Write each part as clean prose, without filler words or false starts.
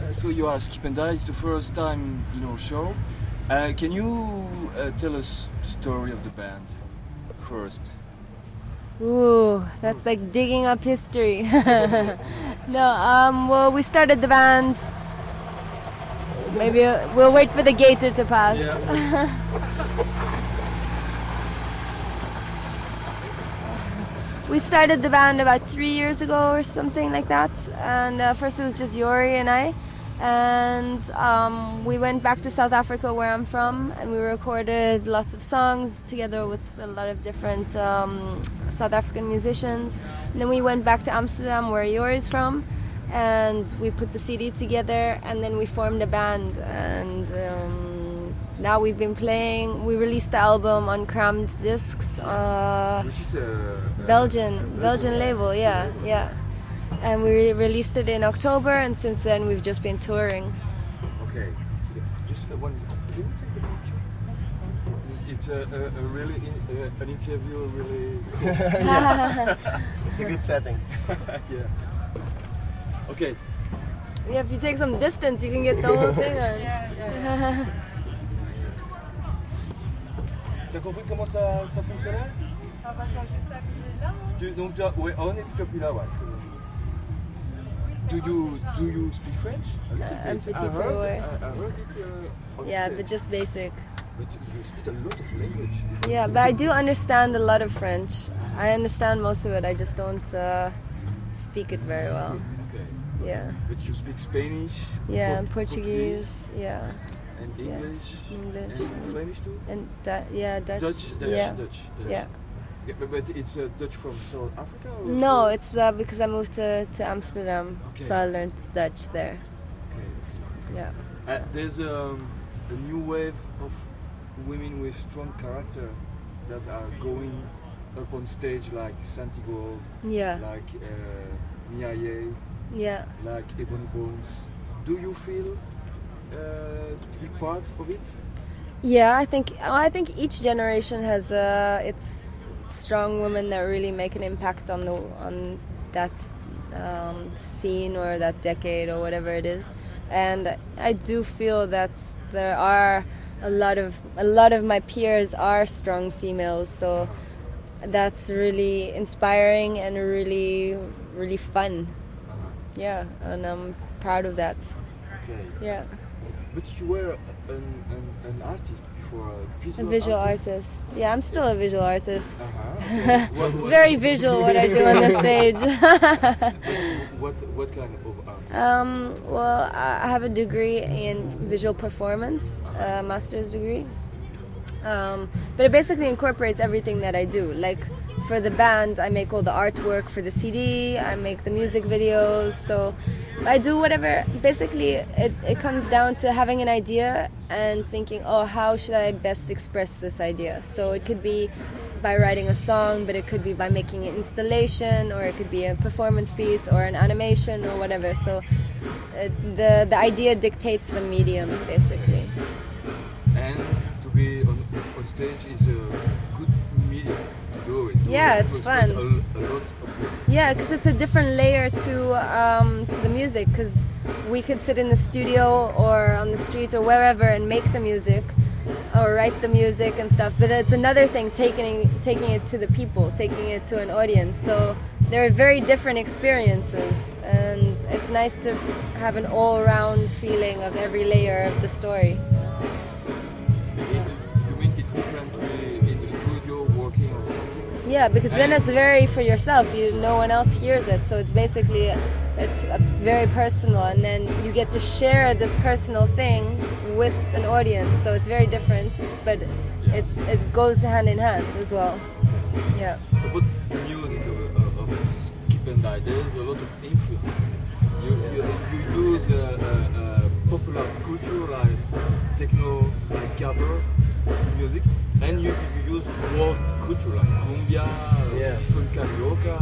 So you are Skip and Die. It's the first time in our show. Can you tell us the story of the band first? Ooh, that's like digging up history. No, well, we started the band. Maybe we'll wait for the gator to pass. Yeah. We started the band about 3 years ago or something like that. And first it was just Yori and I. And we went back to South Africa, where I'm from, and we recorded lots of songs together with a lot of different South African musicians. And then we went back to Amsterdam, where Yori's from, and we put the CD together, and then we formed a band. And now we've been playing. We released the album on Crammed Discs, Which is a Belgian label, yeah. And we released it in October, and since then we've just been touring. Okay. Just one. Can you take a picture? It's a really an interview. Really cool. Yeah. It's a good setting. Yeah. Okay. Yeah, if you take some distance, you can get the whole thing on. Yeah. T'as compris comment ça fonctionnait? Ah bah j'ai juste appuyé là. Donc tu as, ouais, on est tout appuyé là, ouais. C'est bon. Do you speak French? A little Un bit. petit I peu, heard, ouais. I heard it on Yeah, stage. but just basic. But you speak a lot of language. Yeah, but I do understand a lot of French. I understand most of it, I just don't speak it very well. Okay. Yeah. But you speak Spanish? Yeah, and Portuguese, yeah. And English? English. And Flemish too? And Dutch. Dutch. Yeah. Yeah. But it's Dutch from South Africa? Or No, it's because I moved to Amsterdam, Okay. so I learned Dutch there. Okay. Yeah. There's a new wave of women with strong character that are going up on stage, like Santi Gold, Yeah. like Mia Ye, Yeah. like Ebony Bones. Do you feel to be part of it? Yeah, I think each generation has its strong women that really make an impact on that scene or that decade or whatever it is. And I do feel that there are a lot of my peers are strong females, so that's really inspiring and really fun. Yeah, and I'm proud of that. Okay. Yeah. But you were an artist before, A visual artist. Yeah, I'm still a visual artist. Okay. It's very visual what I do on the stage. What kind of art? Well, I have a degree in visual performance, a master's degree. But it basically incorporates everything that I do. Like for the band, I make all the artwork for the CD, I make the music videos, so I do whatever. Basically, it comes down to having an idea and thinking, oh, how should I best express this idea? So it could be by writing a song, but it could be by making an installation, or it could be a performance piece or an animation or whatever. So the idea dictates the medium, basically. And to be on stage is a good medium to do it. Yeah, it's fun. A lot of Yeah, because it's a different layer to the music. Because we could sit in the studio or on the street or wherever and make the music, or write the music and stuff. But it's another thing taking it to the people, taking it to an audience. So there are very different experiences, and it's nice to have an all-round feeling of every layer of the story. You mean it's different to be in the studio working or something? Yeah, because then it's very for yourself. No one else hears it, so it's basically it's very personal, and then you get to share this personal thing with an audience. So it's very different, but it goes hand in hand as well. Yeah. About the music of Skip and Die, there is a lot of influence. You use popular culture like techno, like gabber music, and you use world culture like cumbia, funk carioca.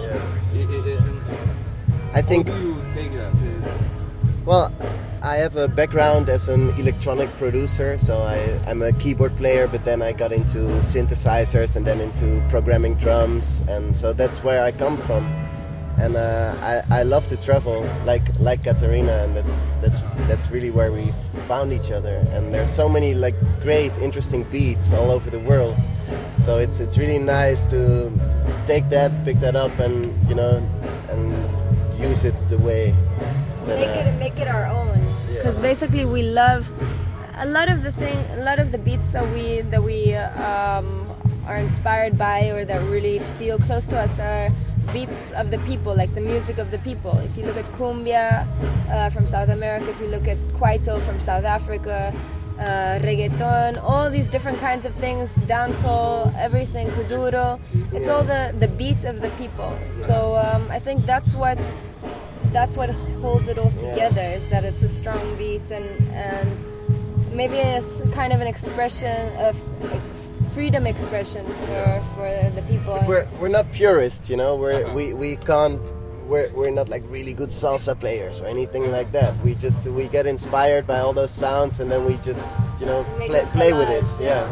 I think. How do you take that? Well, I have a background as an electronic producer, so I'm a keyboard player, but then I got into synthesizers and then into programming drums, and so that's where I come from. and I love to travel like Katarina, and that's really where we found each other. And there's so many like great, interesting beats all over the world. So it's really nice to pick that up, and and use it the way that make it our own. Because basically we love a lot of the beats that we are inspired by, or that really feel close to us, are beats of the people, like the music of the people. If you look at cumbia from South America, if you look at kwaito from South Africa, reggaeton, all these different kinds of things, dancehall, everything, kuduro, it's all the beat of the people. So I think that's what holds it all together, is that it's a strong beat, and maybe it's kind of an expression of freedom expression for the people. We're not purists, we can't. We're not like really good salsa players or anything like that. We get inspired by all those sounds, and then we just play with it. Yeah.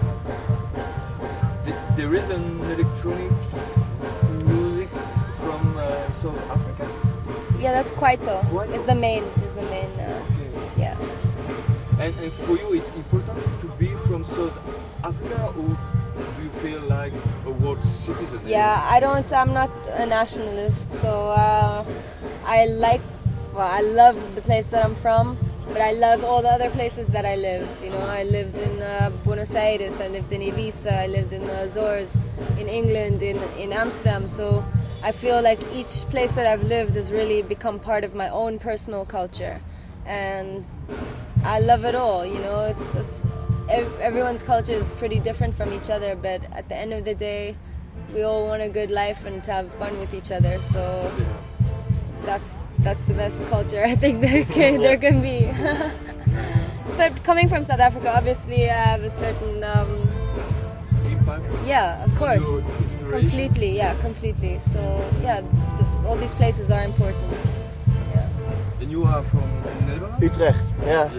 There is an electronic music from South Africa. Yeah, that's kwaito. It's the main. Okay. Yeah. And for you, it's important to be from South Africa, or do you feel like a world citizen? Yeah, I'm not a nationalist, so I love the place that I'm from, but I love all the other places that I lived. I lived in Buenos Aires, I lived in Ibiza, I lived in the Azores, in England, in Amsterdam. So I feel like each place that I've lived has really become part of my own personal culture, and I love it all. Everyone's culture is pretty different from each other, but at the end of the day, we all want a good life and to have fun with each other. So that's the best culture I think there can be. But coming from South Africa, obviously I have a certain impact. Yeah, of course, inspiration. completely. So all these places are important. Yeah. And you are from Netherlands? Utrecht. Yeah.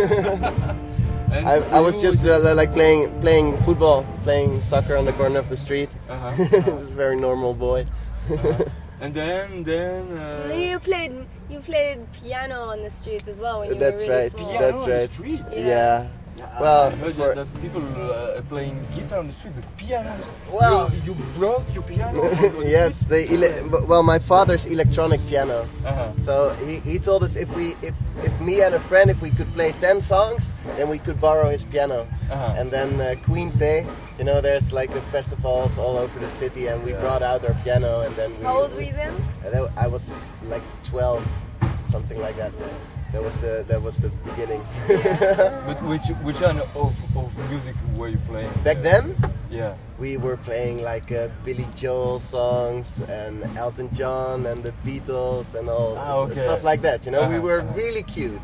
And I was just like playing football, playing soccer on the corner of the street. Just a very normal boy. And then you played piano on the street as well when you That's were really right. small. Piano That's on the right. street? Yeah. Well, I heard that people playing guitar on the street, but piano. Well, you broke your piano. Yes, my father's electronic piano. So he told us if me and a friend, if we could play 10 songs, then we could borrow his piano. And then Queen's Day, there's like the festivals all over the city, and we brought out our piano, and then How old were you then? I was like 12, something like that. That was the beginning. But which kind of music were you playing? Back then? Yeah. We were playing like Billy Joel songs and Elton John and the Beatles and all stuff like that. We were really cute.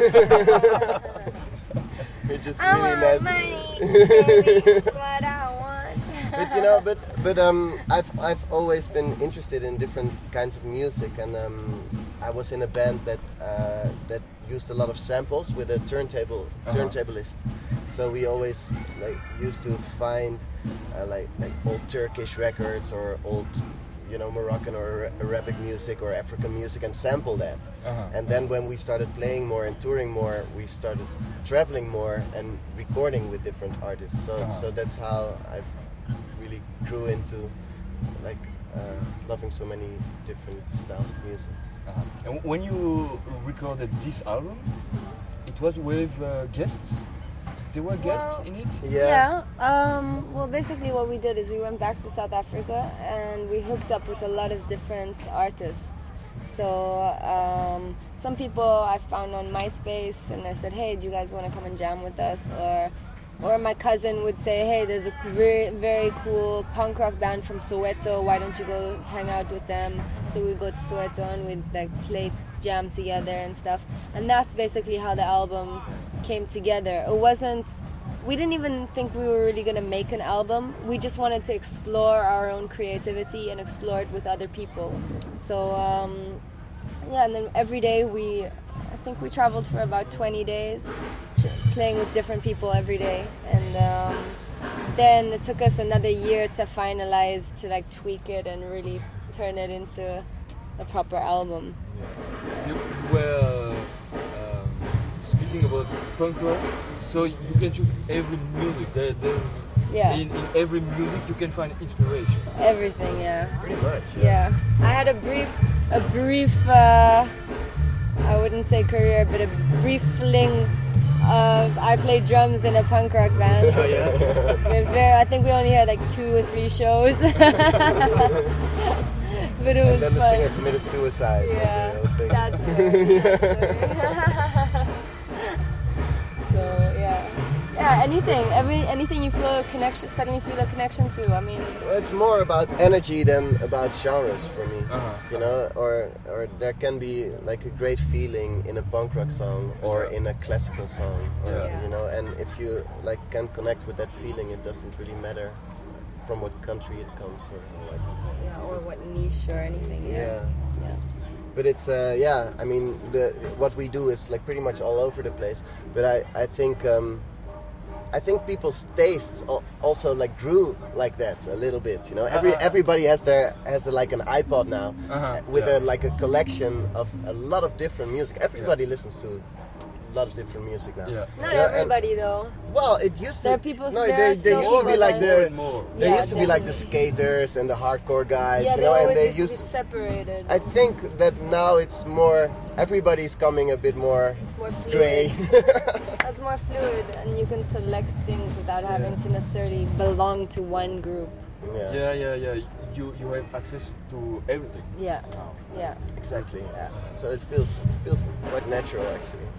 We're just really nice. Money, baby, that's what I want. But I've always been interested in different kinds of music, and I was in a band that used a lot of samples with a turntablist. So we always used to find like old Turkish records or old Moroccan or Arabic music or African music and sample that. And then when we started playing more and touring more, we started traveling more and recording with different artists. So that's how I really grew into loving so many different styles of music. And when you recorded this album, it was with guests? There were guests in it? Yeah. Well, basically what we did is we went back to South Africa and we hooked up with a lot of different artists. So some people I found on MySpace, and I said, hey, do you guys want to come and jam with us? Or my cousin would say, hey, there's a very, very cool punk rock band from Soweto, why don't you go hang out with them? So we go to Soweto and we'd play jam together and stuff. And that's basically how the album came together. We didn't even think we were really going to make an album. We just wanted to explore our own creativity and explore it with other people. So and then every day I think we traveled for about 20 days, playing with different people every day. And then it took us another year to finalize, to tweak it and really turn it into a proper album. You were speaking about punk rock, so you can choose every music. There's Yeah. in every music you can find inspiration. Everything, yeah. Pretty much. Yeah. I had a brief I wouldn't say career, but a brief fling of I played drums in a punk rock band. Oh, yeah. I think we only had like 2 or 3 shows. But it was And then the fun. singer committed suicide. Yeah. The whole thing. Sad story. So yeah, anything you feel a connection, suddenly feel a connection to. I mean, Well, it's more about energy than about genres for me. Uh-huh. You know, or there can be like a great feeling in a punk rock song or in a classical song, or, Yeah. you know. And if you like can connect with that feeling, it doesn't really matter from what country it comes or like. yeah, or what niche or anything. Yeah. Yeah. But it's I mean what we do is like pretty much all over the place. But I think people's tastes also like grew like that a little bit. You know, everybody has like an iPod now with a collection of a lot of different music. Everybody listens to a lot of different music now. Yeah. Not You know, and- everybody though. Well, it used to. There are people- No, there they are still used to be people like that- the. More. There Yeah, used to be like the definitely. skaters and the hardcore guys, Yeah, you they know, and always they used to used. be separated. I think that now it's more. Everybody's coming a bit more It's more fluid. grey. That's more fluid, and you can select things without having to necessarily belong to one group. Yeah. You have access to everything. Yeah. now. Yeah. Exactly. Yeah. So it feels quite natural actually.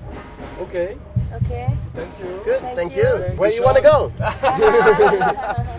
Okay, Okay. thank you. Good. Thank Thank you. you. Thank Where you, you want to Sean. go?